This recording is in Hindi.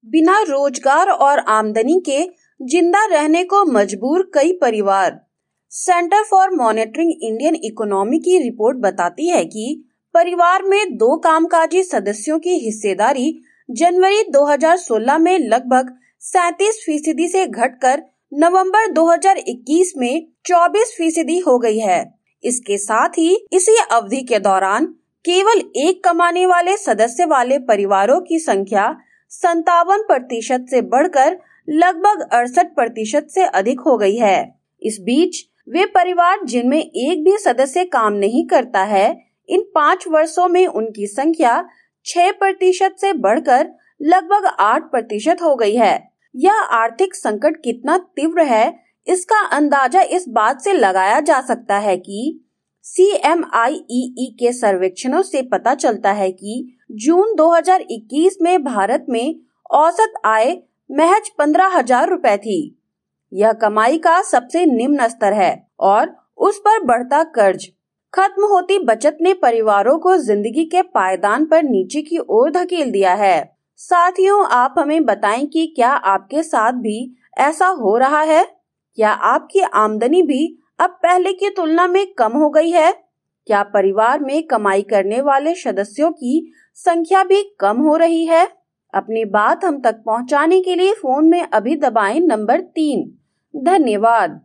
बिना रोजगार और आमदनी के जिंदा रहने को मजबूर कई परिवार। Centre for monitoring Indian economy की रिपोर्ट बताती है कि परिवार में 2 कामकाजी सदस्यों की हिस्सेदारी जनवरी 2016 में लगभग 37% से घटकर नवंबर 2021 में 24% हो गई है। इसके साथ ही इसी अवधि के दौरान केवल एक कमाने वाले सदस्य वाले परिवारों की संख्या 57% से बढ़कर लगभग 68% से अधिक हो गई है। इस बीच वे परिवार जिनमें एक भी सदस्य काम नहीं करता है, इन 5 वर्षों में उनकी संख्या 6% से बढ़कर लगभग 8% हो गई है। यह आर्थिक संकट कितना तीव्र है, इसका अंदाजा इस बात से लगाया जा सकता है कि CMIEE के सर्वेक्षणों से पता चलता है कि जून 2021 में भारत में औसत आय महज 15,000 रुपए थी। यह कमाई का सबसे निम्न स्तर है और उस पर बढ़ता कर्ज, खत्म होती बचत ने परिवारों को जिंदगी के पायदान पर नीचे की ओर धकेल दिया है। साथियों, आप हमें बताएं कि क्या आपके साथ भी ऐसा हो रहा है? क्या आपकी आमदनी भी अब पहले की तुलना में कम हो गई है? क्या परिवार में कमाई करने वाले सदस्यों की संख्या भी कम हो रही है? अपनी बात हम तक पहुंचाने के लिए फोन में अभी दबाएं नंबर 3। धन्यवाद।